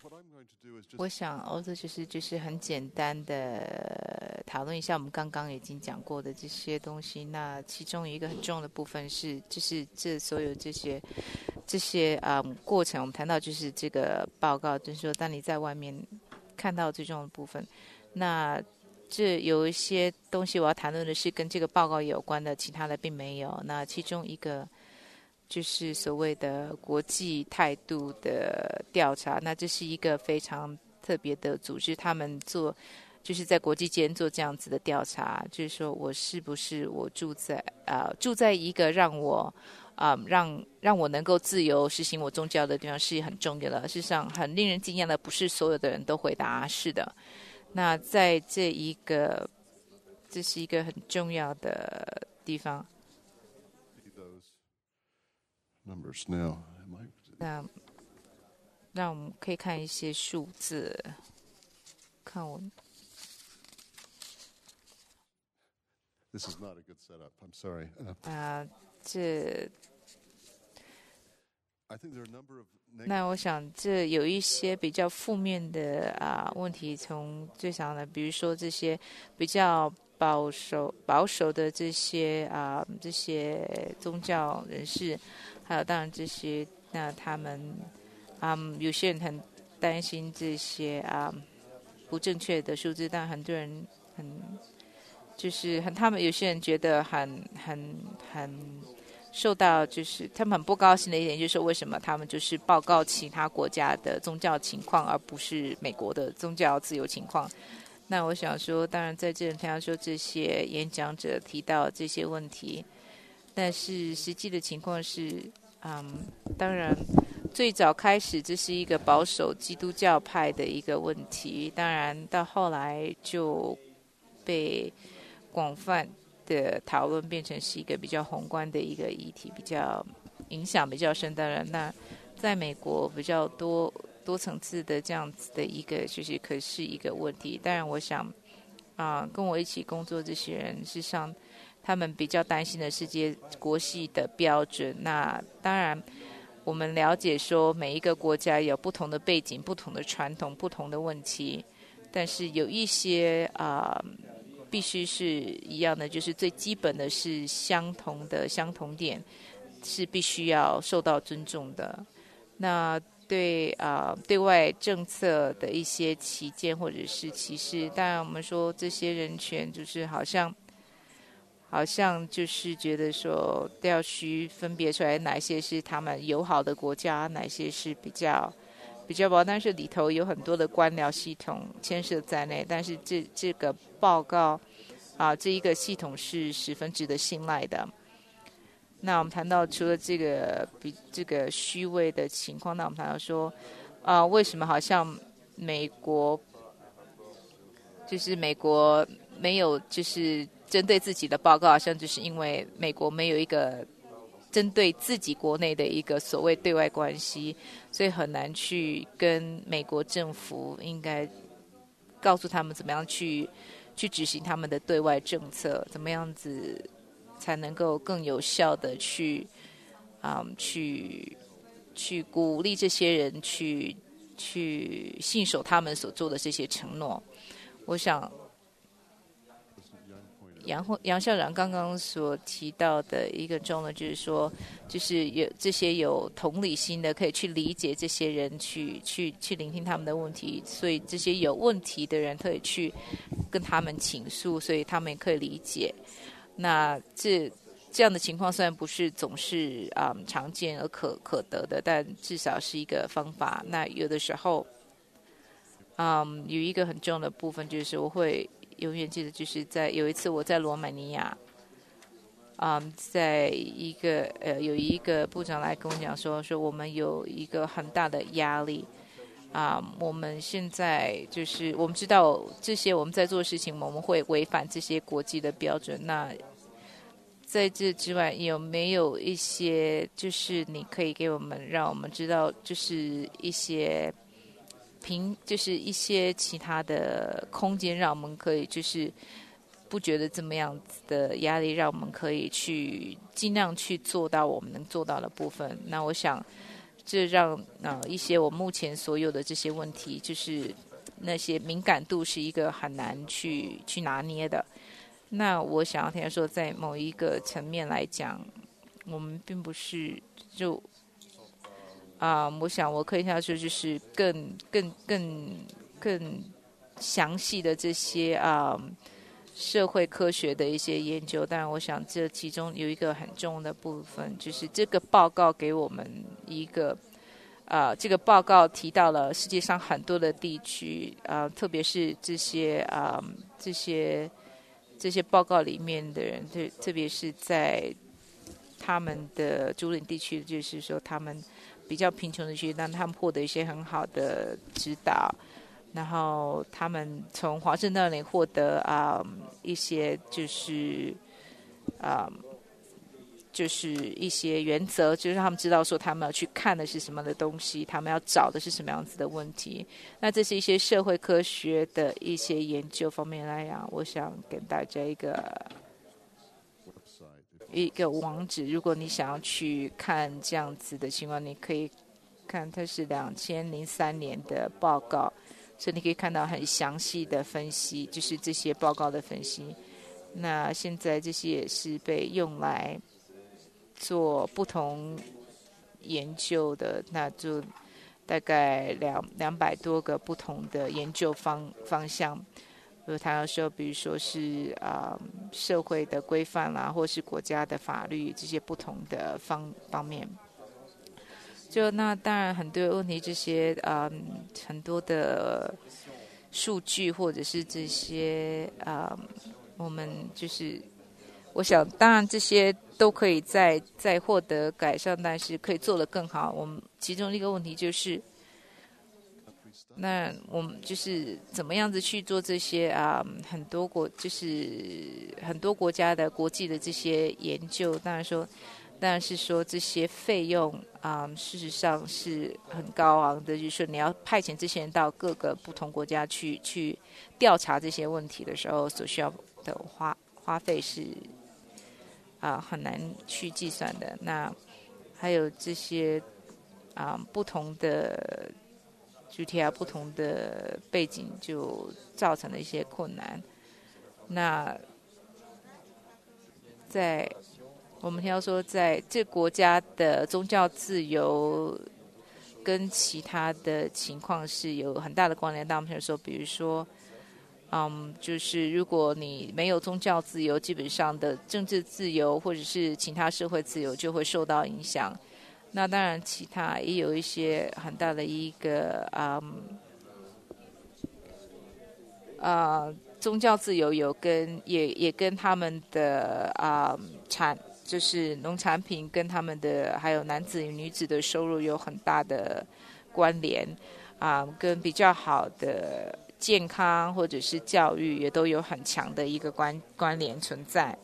我想这就是很简单的讨论一下我们刚刚已经讲过的这些东西。那其中一个很重要的部分是，就是这所有这些过程，我们谈到就是这个报告，就是说当你在外面看到最重要的部分，那这有一些东西我要谈论的是跟这个报告有关的，其他的并没有。那其中一个就是所谓的国际态度的调查，那这是一个非常特别的组织，他们就是在国际间做这样子的调查，就是说我是不是我住在一个让我让我能够自由实行我宗教的地方是很重要的。事实上，很令人惊讶的不是所有的人都回答是的。那在这是一个很重要的地方。那让我们可以看一些数字，看我。 This is not a good setup. I'm sorry. 这 I think there are a number of 那我想这有一些比较负面的问题，从最早的，比如说这些比较保守的这些宗教人士，还有当然这些他们有些人很担心这些不正确的数字，但很多人他们有些人觉得很受到，就是他们很不高兴的一点，就是为什么他们就是报告其他国家的宗教情况，而不是美国的宗教自由情况。那我想说，当然在这里听到说这些演讲者提到这些问题，但是实际的情况是，当然最早开始这是一个保守基督教派的一个问题，当然到后来就被广泛的讨论变成是一个比较宏观的一个议题，比较影响比较深。当然，那在美国比较多层次的这样子的一个，就是可是一个问题。当然，我想跟我一起工作这些人，事实上他们比较担心的是这些国际的标准。那当然，我们了解说每一个国家有不同的背景、不同的传统、不同的问题，但是有一些必须是一样的，就是最基本的是相同点是必须要受到尊重的。那对外政策的一些歧见或者是歧视，当然我们说这些人权就是好像就是觉得说都要去分别出来哪些是他们友好的国家，哪些是比较不好，但是里头有很多的官僚系统牵涉在内。但是这个报告这一个系统是十分值得信赖的。那我们谈到除了这个虚伪的情况，那我们谈到说为什么好像美国没有就是针对自己的报告，好像就是因为美国没有一个针对自己国内的一个所谓对外关系，所以很难去跟美国政府应该告诉他们怎么样去执行他们的对外政策，怎么样子才能够更有效的去鼓励这些人去信守他们所做的这些承诺。我想杨校长刚刚所提到的一个重点就是说，就是有这些有同理心的，可以去理解这些人，去聆听他们的问题，所以这些有问题的人可以去跟他们倾诉，所以他们也可以理解。那这样的情况虽然不是总是常见而可得的，但至少是一个方法。那有的时候有一个很重要的部分，就是我会永远记得，就是有一次我在罗马尼亚，在有一个部长来跟我讲说我们有一个很大的压力我们现在就是我们知道这些我们在做的事情，我们会违反这些国际的标准。那在这之外，有没有一些就是你可以给我们，让我们知道，就是一些其他的空间，让我们可以就是不觉得这么样子的压力，让我们可以去尽量去做到我们能做到的部分。那我想这让一些我目前所有的这些问题，就是那些敏感度是一个很难去拿捏的。那我想要听说，在某一个层面来讲，我们并不是就我想我可以听说，就是更详细的这些社会科学的一些研究。当然，我想这其中有一个很重要的部分，就是这个报告给我们一个这个报告提到了世界上很多的地区，特别是这些报告里面的人，特别是在他们的竹林地区，就是说他们比较贫穷的区，让他们获得一些很好的指导，然后他们从华盛顿那里获得一些就是一些原则，就是让他们知道说他们要去看的是什么的东西，他们要找的是什么样子的问题。那这是一些社会科学的一些研究方面来讲，我想给大家一个网址，如果你想要去看这样子的情况，你可以看，它是2003年的报告，所以你可以看到很详细的分析，就是这些报告的分析。那现在这些也是被用来做不同研究的，那就大概200多个不同的研究方向。谈到说，比如说是社会的规范啦，或是国家的法律这些不同的方面。就那当然很多问题，这些很多的数据或者是这些我们就是我想，当然这些都可以再获得改善，但是可以做得更好。我们其中一个问题就是，那我们就是怎么样子去做这些很多国家的国际的这些研究。当然是说这些费用事实上是很高昂的，就是说你要派遣这些人到各个不同国家去调查这些问题的时候，所需要的花费是很难去计算的。那还有这些不同的主题不同的背景，就造成了一些困难。那我们听到说，在这国家的宗教自由跟其他的情况是有很大的关联。当我们说，比如说，就是如果你没有宗教自由，基本上的政治自由或者是其他社会自由就会受到影响。那当然，其他也有一些很大的一个宗教自由也跟他们的就是农产品跟他们的还有男子与女子的收入有很大的关联跟比较好的健康或者是教育也都有很强的一个关联存在。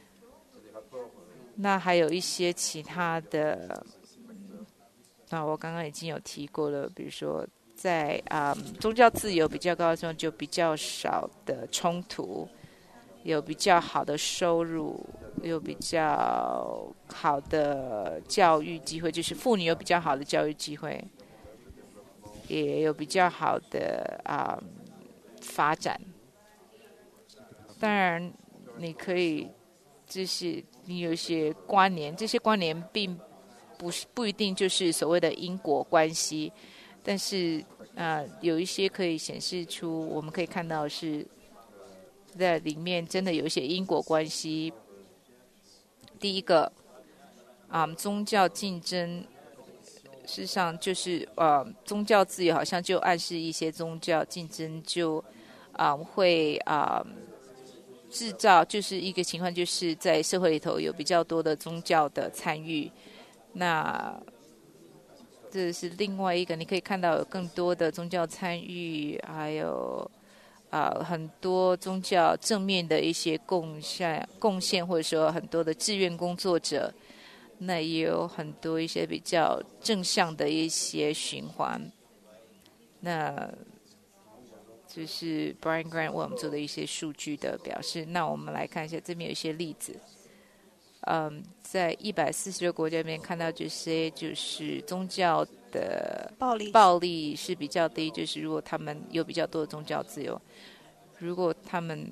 那还有一些其他的，我刚刚已经有提过了，比如说在宗教自由比较高的时候，就比较少的冲突，有比较好的收入，有比较好的教育机会，就是妇女有比较好的教育机会，也有比较好的发展。当然，你可以就是你有一些关联，这些关联并不一定就是所谓的因果关系，但是有一些可以显示出，我们可以看到是在里面真的有一些因果关系。第一个，宗教竞争，事实上就是宗教自由好像就暗示一些宗教竞争就会制造就是一个情况，就是在社会里头有比较多的宗教的参与。那这是另外一个，你可以看到有更多的宗教参与，还有很多宗教正面的一些贡献，或者说很多的志愿工作者，那也有很多一些比较正向的一些循环。那就是 Brian Grant 为我们做的一些数据的表示。那我们来看一下，这边有一些例子。 在146个国家里面看到这些就是宗教的暴力是比较低，就是如果他们有比较多的宗教自由，如果他们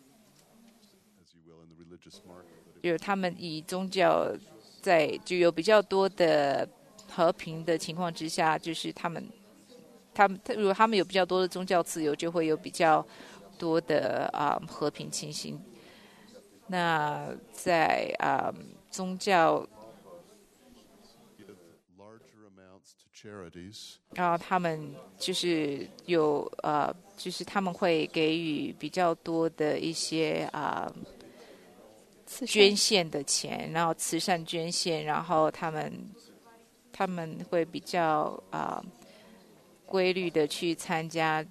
以宗教就有比较多的和平的情况之下，就是如果他们有比较多的宗教自由，就会有比较多的和平情形。那在宗教然后他们就是就是他们会给予比较多的一些捐献的钱，然后慈善捐献，然后他们会比较规律的去参加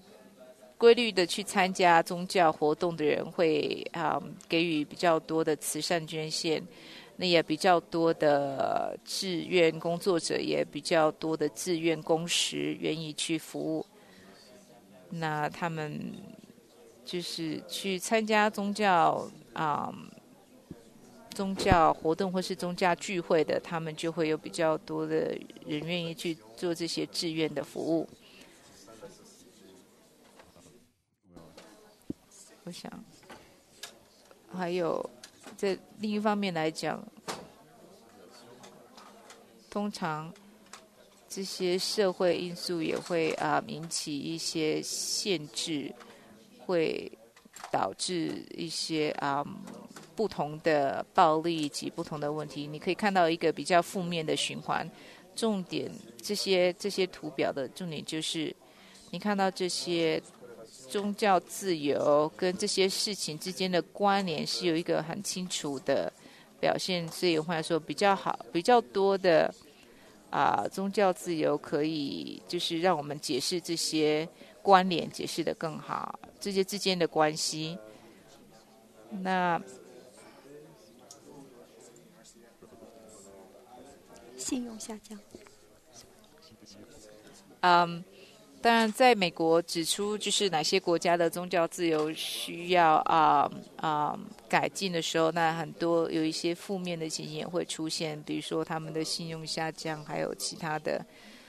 宗教活动的人会给予比较多的慈善捐献，那也比较多的志愿工作者，也比较多的志愿工时愿意去服务。那他们就是去参加宗教活动或是宗教聚会的，他们就会有比较多的人愿意去做这些志愿的服务。我想还有在另一方面来讲，通常这些社会因素也会引起一些限制，会导致一些不同的暴力以及不同的问题。你可以看到一个比较负面的循环。重点这些图表的重点就是你看到这些宗教自由跟这些事情之间的关联是有一个很清楚的表现，所以换来说比较多的宗教自由可以就是让我们解释这些关联解释得更好，这些之间的关系。那信用下降。 当然，在美国指出就是哪些国家的宗教自由需要改进的时候，那很多有一些负面的情形也会出现，比如说他们的信用下降，还有其他的